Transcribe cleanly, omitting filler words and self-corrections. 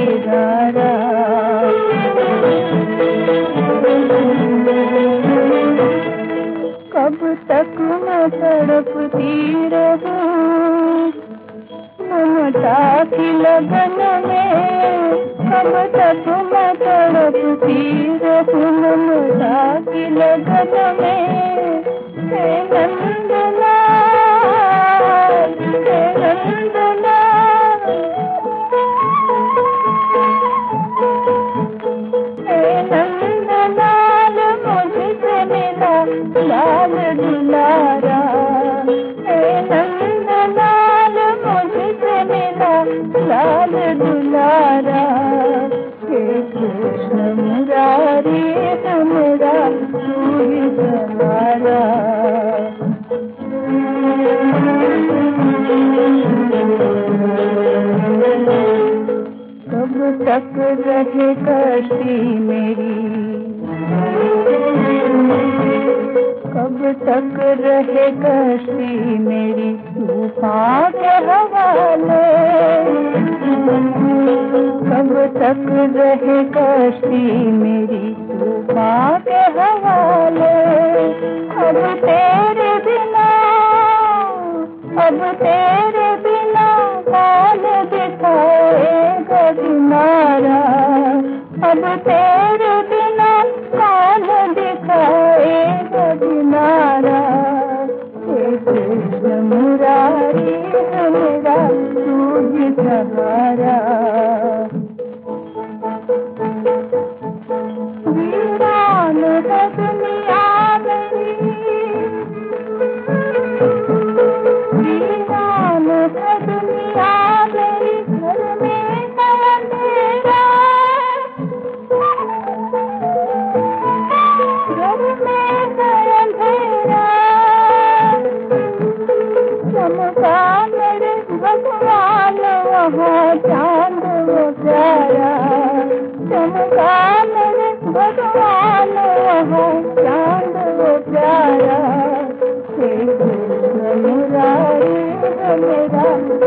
दीदारा। कब तक मैं तड़पती रहूं ममता की लगन में, कब तक मैं तड़पती रहूं ममता की लगन में। हे नंदलाल, हे नंदलाल, हे नंदलाल मुझसे मिला लाल दुलारा। हे नंदलाल मुझसे मिला लाल दुलारा। हे कृष्ण मुरारी हमरा तू ही सहारा। कब तक रहे कश्ती मेरी, कब तक रहे कश्ती मेरी तूफान के हवाले। कब तक रहे कश्ती मेरी तूफान के हवाले। अब तेरे बिना, अब तेरे बिना कौन दिखाएगा किनारा। अब तेरे बिना कौन दिखाएगा किनारा। हे कृष्ण मुरारी मेरा तू ही सहारा। वीरान है दुनिया मेरी, वीरान है दुनिया मेरी, घर में है अंधेरा, घर में है अंधेरा। चमका मेरे भगवान वहाँ चांद वो प्यारा। चमका मेरे भगवान वहाँ चांद वो प्यारा। हे कृष्ण मुरारी मेरा